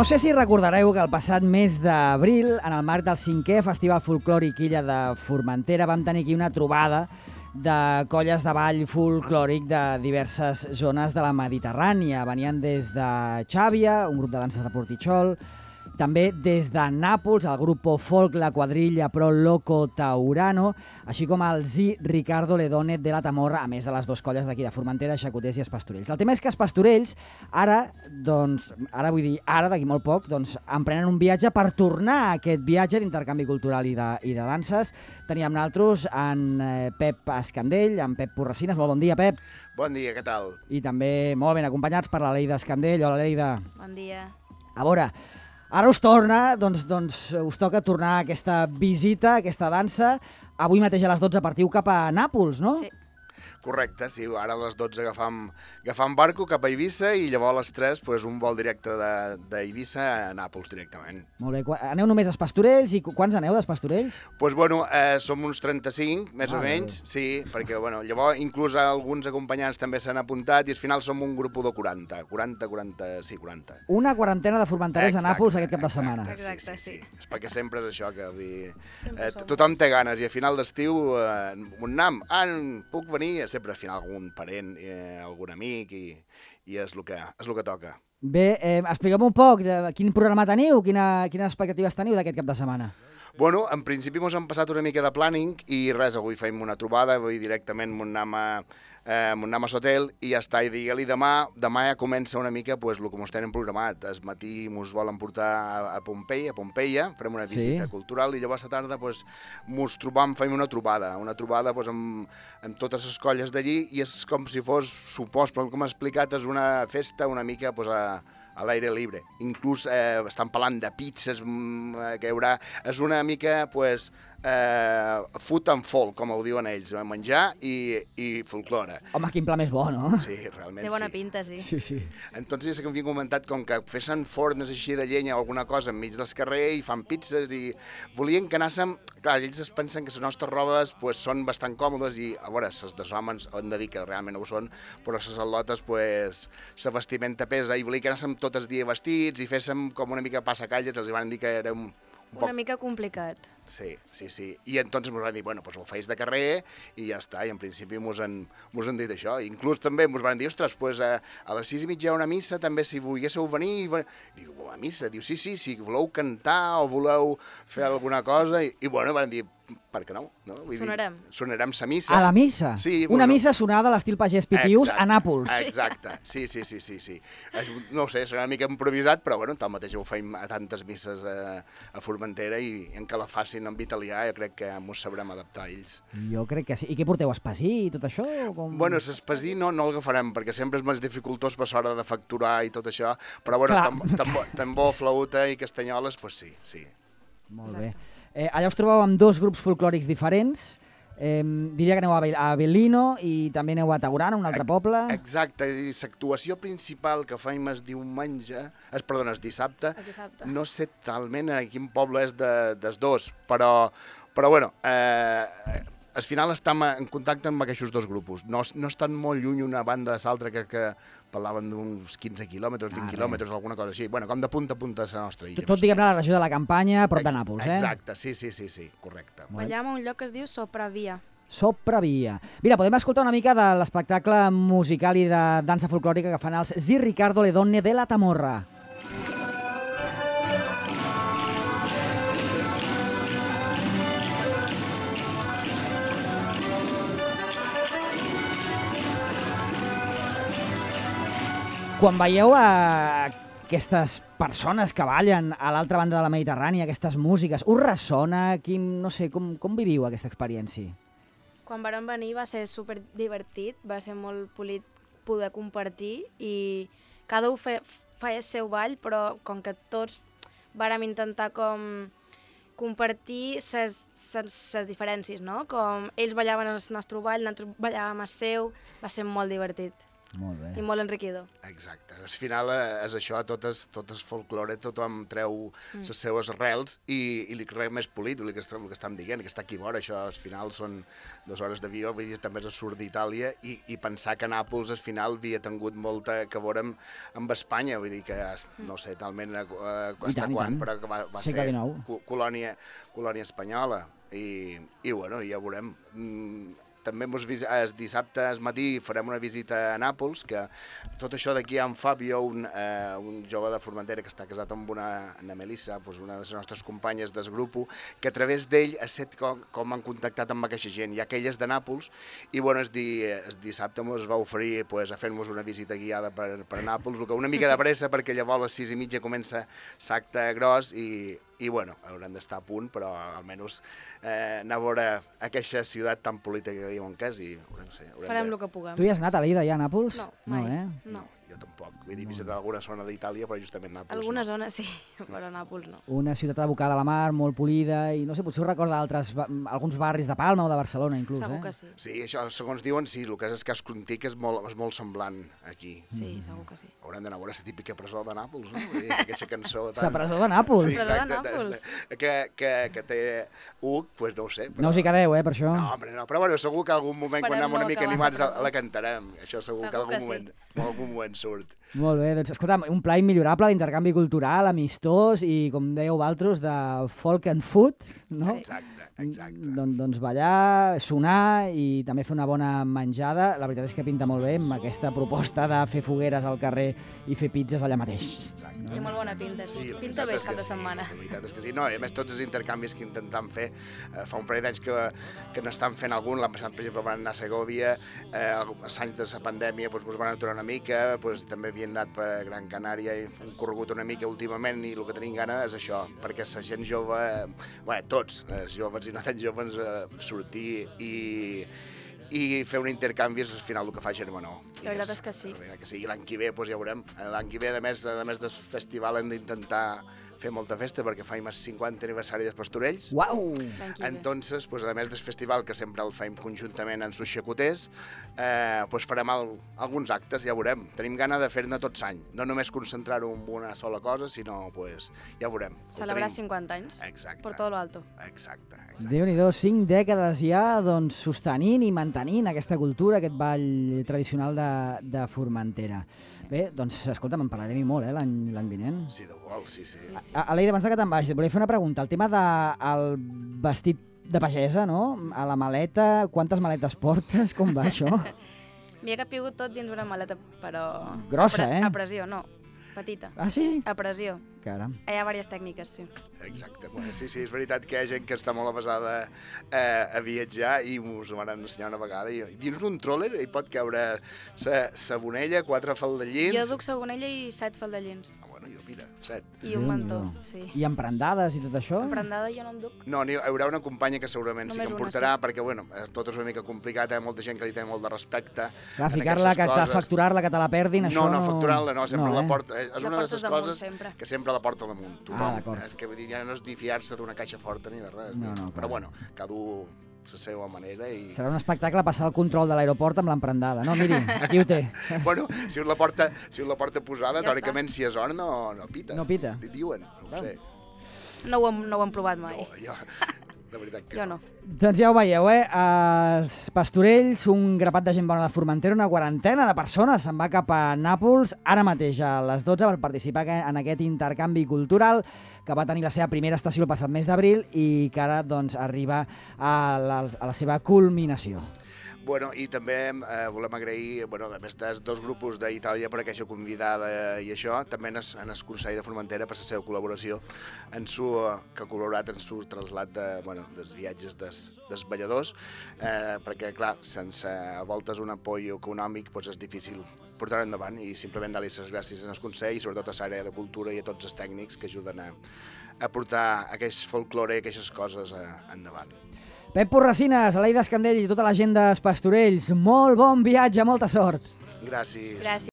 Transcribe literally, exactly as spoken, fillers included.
No sé si recordareu que el passat mes d'abril, en el marc del cinquè Festival Folclòric Illa de Formentera, vam tenir aquí una trobada de colles de ball folclòric de diverses zones de la Mediterrània. Venien des de Xàbia, un grup de danses de Portitxol, també des de Nàpols, el grup folk La Quadrilla Pro Loco Taurano, així com el Zi Ricardo Ledone de la Tamorra, a més de les dues colles d'aquí de Formentera, Xacoters i Espastorells. El tema és que Espastorells, ara, doncs, ara vull dir, ara, d'aquí molt poc, doncs, emprenen un viatge per tornar a aquest viatge d'intercanvi cultural i de, i de danses. Teníem nosaltres en eh, Pep Escandell, en Pep Porracines. Molt bon dia, Pep. Bon dia, què tal? I també molt ben acompanyats per la Leida Escandell. Hola, Leida. Bon dia. A veure, ara us torna, doncs, doncs us toca tornar a aquesta visita, a aquesta dansa. Avui mateix a les dotze partiu cap a Nàpols, no? Sí. Correcte, sí, ara a les dotze agafam, agafam barco cap a Eivissa i llavors a les tres pues, un vol directe d'Eivissa a Nàpols directament. Molt bé. Aneu només a Espastorells i quants aneu d'Espastorells? Doncs pues, bueno, eh, som uns trenta-cinc, més ah, o menys, bé. Sí, perquè bueno, llavors inclús alguns acompanyants també s'han apuntat i al final som un grup de quaranta, quaranta, quaranta, sí, quaranta. Una quarantena de formenterers a Nàpols aquest cap de exacte, setmana. Exacte, sí, sí, sí. sí. És perquè sempre és això, que dir, eh, som tothom té ganes i a final d'estiu, eh, un nam, ah, puc venir, sempre al final algun parent, eh, algun amic i, i és el que, és el que toca. Bé, eh, expliqueu-me un poc de quin programa teniu, quina, quines expectatives teniu d'aquest cap de setmana. Bueno, en principi ens hem passat una mica de planning i res, avui fem una trobada, avui directament m'ho anem a, eh, a Sotel i ja està, i digue-li demà, demà ja comença una mica pues, el que ens tenen programat. El matí ens volen portar a, a Pompeia, a Pompeia, farem una visita sí. cultural i llavors a la tarda pues, ens trobam, fem una trobada, una trobada pues, amb, amb totes les colles d'allí i és com si fos, supos, però com he explicat, és una festa una mica pues, a, a l'aire libre. Inclús eh, estan parlant de pizzas mm, que hi haurà. És una mica, pues, eh, food and folk, com ho diuen ells, menjar i, i folklore. Home, quin pla més bo, no? Sí, realment sí. Té bona pinta, sí. Sí, sí. Entonces, ja que m'havien comentat, com que fessin fornes així de llenya o alguna cosa enmig del carrer i fan pizzas i volien que anàssim... Clar, ells es pensen que les nostres robes pues, són bastant còmodes i, a veure, les dels homes hem de dir que realment no ho són, però les al·lotes, pues, la vestimenta pesa i volien que anàssim tots els dies vestits i féssim com una mica passacalles, els van dir que era un, un poc... Una mica complicat. Sí, sí, sí. I entonces ens van dir, bueno, pues ho feis de carrer i ja està. I en principi mos han, mos han dit això. Inclús també mos van dir, ostres, pues a, a les sis i mitja hi ha una missa, també si volguéssiu venir... I diu, a missa? Diu, sí, sí, si voleu cantar o voleu fer alguna cosa. I, i bueno, van dir, per què no? no? Vull sonarem. Dir, sonarem sa missa. A la missa? Sí. Una bueno, missa sonada a l'estil Pagès Pitius a Nàpols. Exacte, sí, sí, sí, sí. sí. No ho sé, serà una mica improvisat, però bueno, tal mateix ho fem a tantes misses a, a Formentera i en que la facin en italià jo crec que mos sabrem adaptar a ells. Jo crec que sí. I què porteu, espasí i tot això? Com... Bueno, l'espasí no, no el agafarem, perquè sempre és més dificultós per l'hora de facturar i tot això, però bueno, tambor, tambor, tambor, flauta i castanyoles, doncs pues sí, sí. Molt bé. Eh, allà us trobeu amb dos grups folclòrics diferents. Eh, diria que aneu a, Be a Bellino i també aneu a Taurana, un altre poble. Exacte, i l'actuació principal que fem el diumenge, es, perdona, el dissabte, el dissabte, no sé talment a quin poble és de, dels dos, però, però bueno, eh, al final estem en contacte amb aquests dos grupos. No, no estan molt lluny una banda de l'altra que, que parlaven d'uns quinze quilòmetres, vint ah, quilòmetres, alguna cosa així. Bueno, com de punta a punta a la nostra illa. Tot, diguem-ne, la regió de la Campanya, prop de Nàpols, eh? Exacte, sí, sí, sí, sí, correcte. Ballam a un lloc que es diu Sopravia. Sopravia. Mira, podem escoltar una mica de l'espectacle musical i de dansa folclòrica que fan els Zi Ricardo Ledone de la Tamorra. Quan veieu a aquestes persones que ballen a l'altra banda de la Mediterrània, aquestes músiques, us ressona? Quin, no sé, com, com viviu aquesta experiència? Quan vàrem venir va ser super divertit, va ser molt polit poder compartir i cada un feia, feia el seu ball, però com que tots vàrem intentar com compartir les diferències, no? Com ells ballaven el nostre ball, nosaltres ballàvem el seu, va ser molt divertit. Molt bé. I molt enriquidor. Exacte. Al final eh, és això, tot és, tot és folklore, tothom treu les mm. seues arrels i, i li res més polit, el que, el que estem dient, que està aquí vora, això al final són dues hores d'avió, vull dir, també és al sud d'Itàlia, i, i pensar que Nàpols al final havia tingut molta que veure amb, amb Espanya, vull dir que, no sé, talment eh, hasta quan, però que va, va ser colònia, colònia espanyola, i, i bueno, ja veurem. Mm, també mos vis... el dissabte al matí farem una visita a Nàpols, que tot això d'aquí en Fabio, un, eh, un jove de Formentera que està casat amb una Ana Melissa, doncs una de les nostres companyes del grup, que a través d'ell ha set com, com han contactat amb aquesta gent, ja que ell és de Nàpols, i bueno, el, di... el dissabte ens va oferir pues, a fer-nos una visita guiada per, per Nàpols, que una mica de pressa, perquè llavors a les sis i mitja comença l'acte gros, i i bueno, haurem d'estar a punt, però almenys eh, anar a veure aquesta ciutat tan política que diuen que és i no sé, farem de... el que puguem. Tu hi has anat a l'Ida ja a Nàpols? No, mai. No, eh? No. Jo tampoc. Vull dir, visitar alguna zona d'Itàlia, però justament Nàpols Alguna no. zona sí, però Nàpols no. Una ciutat abocada a la mar, molt polida, i no sé, potser us recorda altres, alguns barris de Palma o de Barcelona, inclús, segur eh? que sí. Sí, això, segons diuen, sí, el que és el cas Contic és molt, és molt semblant aquí. Sí, mm. segur que sí. Haurem d'anar a veure la típica presó de Nàpols, no? Vull dir, aquesta cançó tan... La presó de Nàpols? Sí, presó de exacte, Nàpols. Que, que, que té Huc, pues no ho sé. Però... No us hi quedeu, eh, per això? No, hombre, no. Però bueno, segur que algun moment, Esperem quan anem una no mica acabar animats, la la, presó. la cantarem. Això segur, Segur que algun que sí. moment, en algun moment surt. Molt bé, doncs escolta'm, un pla immillorable d'intercanvi cultural, amistós i, com dèieu vosaltres, de folk and food, no? Sí. Exacte, exacte. Don, doncs ballar, sonar i també fer una bona menjada. La veritat és que pinta molt bé amb aquesta proposta de fer fogueres al carrer i fer pizzas allà mateix. Exacte. Té molt bona pinta, sí. la Pinta veritat bé és el cap que de sí, setmana. La veritat és que sí. No, i a més tots els intercanvis que intentem fer, eh, fa un parell d'anys que, que n'estan fent algun, l'any passat, per exemple, van anar a Segòvia, eh, als anys de la pandèmia doncs, ens van aturar una mica, doncs, també havien anat per Gran Canària i hem corregut una mica últimament, i el que tenim gana és això, perquè la gent jove, eh, bé, tots, els joves i no tan joves, eh, sortir i i fer un intercanvi és al final el que fa Germanó. La veritat és que sí. La veritat que sí. I l'any que ve doncs, ja veurem. L'any que ve, a més, a més del festival, hem d'intentar fer molta festa perquè faim el cinquanta aniversari dels Pastorells. Uau! Entonces, pues, a més del festival, que sempre el faim conjuntament amb els xacoters, eh, pues, farem el, alguns actes, ja veurem. Tenim gana de fer-ne tots l'any, no només concentrar-ho en una sola cosa, sinó, pues, ja veurem. Celebrar cinquanta anys. Exacte. Per tot lo alto. Exacte. exacte. Déu-n'hi-do, cinc dècades ja doncs, sostenint i mantenint aquesta cultura, aquest ball tradicional de, de Formentera. Bé, doncs, escolta, me'n parlarem i molt, eh, l'any vinent. Sí, de vol, sí, sí. Sí, sí. Aleida, abans de que te'n vagis, et volia fer una pregunta. El tema del de, vestit de pagesa, no? A la maleta, quantes maletes portes? Com va això? M'hi he capigut tot dins una maleta, però... Grossa, a pre eh? A pressió, no. Petita. Ah, sí? A pressió. Caram. Hi ha diverses tècniques, sí. Exacte. Bueno, sí, sí, és veritat que hi ha gent que està molt avasada eh, a viatjar i us ho van ensenyar una vegada. I, dins d'un tròler hi pot caure sa, sabonella, quatre faldellins... Jo duc sabonella i set faldellins. Ah, bueno, jo, mira, set. I un mantó, sí. I emprendades i tot això? Emprendada jo no en duc. No, hi haurà una companya que segurament Només sí que em una, portarà, sí. perquè, bueno, tot és una mica complicat, hi ha molta gent que li té molt de respecte. Clar, ficar-la, que te facturar-la, que te la perdin, això... No, no, facturar-la no, sempre no, la eh? porta. És La una de portes les damunt, coses sempre. que sempre la porta damunt, tothom. Ah, d'acord. És que vull dir, ja no és de fiar-se d'una caixa forta ni de res. No, no, però clar. bueno, cada un la seva manera i... Serà un espectacle passar el control de l'aeroport amb l'emprendada. No, miri, aquí ho té. Bueno, si us la porta, si us la porta posada, Ja teòricament, si és or, no, no pita. No pita. Di- Diuen, no ho sé. No ho hem, no ho hem provat mai. No, jo, de veritat que Jo no. Doncs ja ho veieu, eh? Els Pastorells, un grapat de gent bona de Formentera, una quarantena de persones se'n va cap a Nàpols ara mateix a les dotze per participar en aquest intercanvi cultural que va tenir la seva primera estació el passat mes d'abril i que ara doncs, arriba a la, a la seva culminació. Bueno, i també eh, volem agrair, bueno, a més dels dos grupos d'Itàlia per aquesta convidada i això, també en el, en el Consell de Formentera per la seva col·laboració en su, que ha col·laborat en su traslat de, bueno, dels viatges des, dels balladors, eh, perquè, clar, sense a voltes un apoyo econòmic doncs és difícil portar endavant i simplement dar-li les gràcies al Consell i sobretot a l'àrea de cultura i a tots els tècnics que ajuden a, a portar aquest folklore i aquestes coses a, endavant. Pep Porracines, Aleida Escandell i tota la gent dels Pastorells, molt bon viatge, molta sort. Gràcies. Gràcies.